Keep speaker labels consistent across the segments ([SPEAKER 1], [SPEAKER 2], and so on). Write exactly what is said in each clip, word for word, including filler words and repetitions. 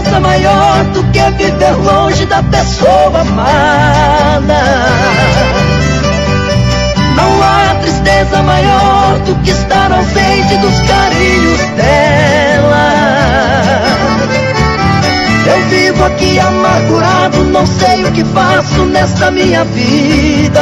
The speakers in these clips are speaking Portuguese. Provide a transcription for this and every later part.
[SPEAKER 1] tristeza maior do que viver longe da pessoa amada. Não há tristeza maior do que estar ausente dos carinhos dela. Eu vivo aqui amargurado, não sei o que faço nesta minha vida.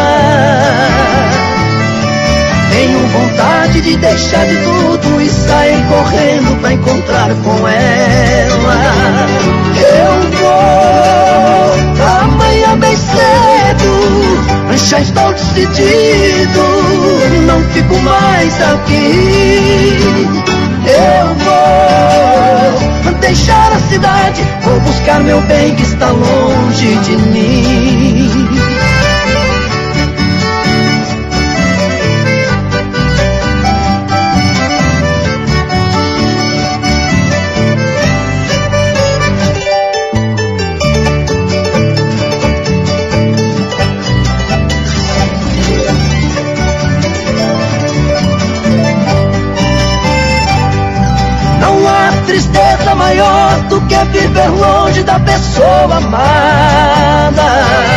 [SPEAKER 1] Tenho vontade de deixar de tudo e sair correndo pra encontrar com ela. Eu vou amanhã bem cedo, já estou decidido, não fico mais aqui. Eu vou deixar a cidade, vou buscar meu bem que está longe de mim. Tristeza maior do que viver longe da pessoa amada.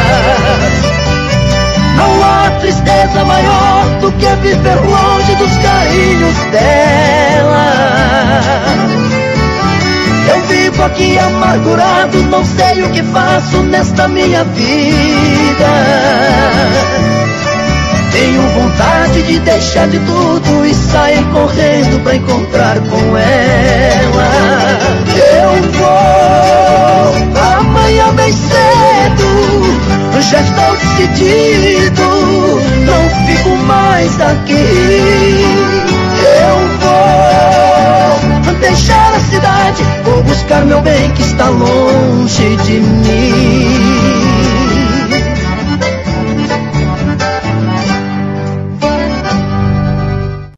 [SPEAKER 1] Não há tristeza maior do que viver longe dos carinhos dela. Eu vivo aqui amargurado, não sei o que faço nesta minha vida. Tenho vontade de deixar de tudo e sair correndo pra encontrar com ela. Eu vou amanhã bem cedo, já estou decidido, não fico mais aqui. Eu vou deixar a cidade, vou buscar meu bem que está longe